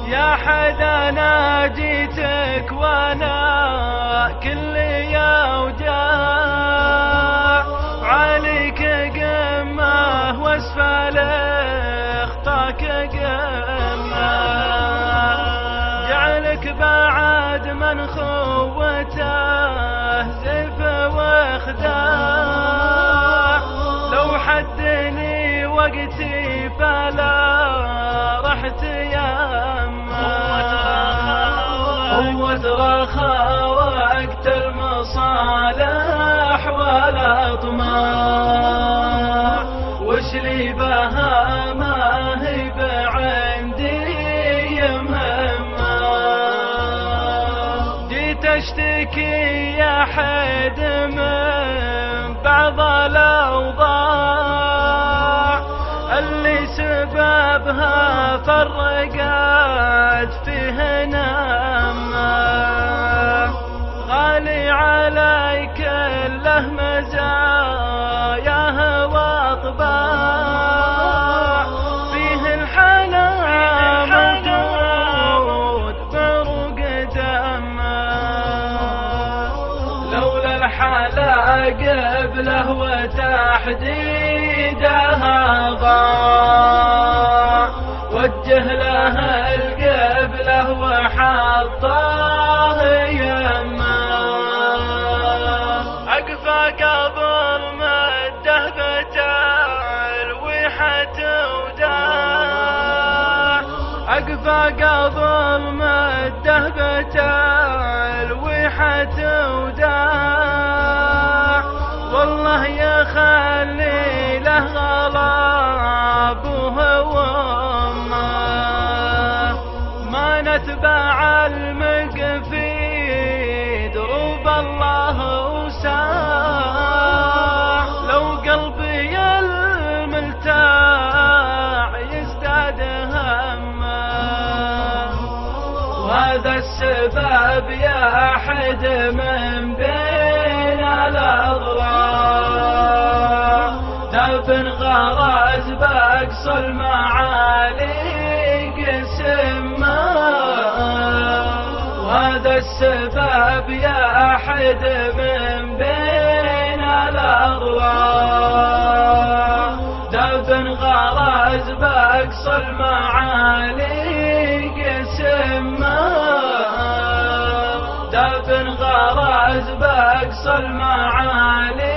يا حد أنا جيتك وأنا كل يا وجاع عليك قمة واسفل اخطاك قمة جعلك بعد من خوته زف واخداع لو حدني وقتي فلا رحت يما قوة رخاء وقت المصالح والأطماع وش لي بها ما هي بعندي مهمة جيت اشتكي يا حد من بعض الأوضاع اللي سببها فرقت فيه نما غالي علي كله مزاياه واطباع فيه الحلا موجود بروق دمه لولا الحلا قبله وتحديدها ضاع وجه لها القبله وحطاه يما عقفه قبل مده بتلويحة وداع عقفه قبل مده بتلويحة وداع والله يخلي له غلاب وهوامه ما نتبع المقفي دروب الله وساع لو قلبي الملتاع يزداد همه وهذا السبب يا أحد من بين الأضلاع دفن غرز بأقصى المعالي قسمه وهذا السبب يا أحد من بين الأضلاع دفن غرز بأقصى المعالي قسمه دفن غرز بأقصى المعالي